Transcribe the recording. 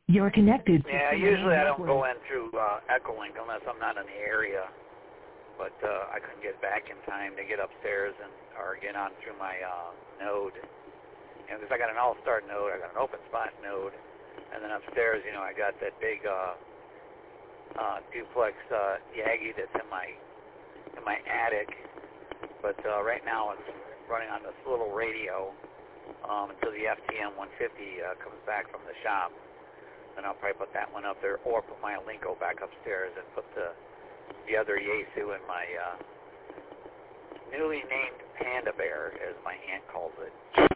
You're connected. Yeah, usually I don't go in through Echolink unless I'm not in the area. But I couldn't get back in time to get upstairs or get on through my node. Because I got an all-star node, I got an open spot node, and then upstairs, I got that big duplex Yagi that's in my attic. But right now it's running on this little radio until the FTM 150 comes back from the shop. Then I'll probably put that one up there, or put my Alinco back upstairs and put the other Yaesu in my newly named Panda Bear, as my aunt calls it.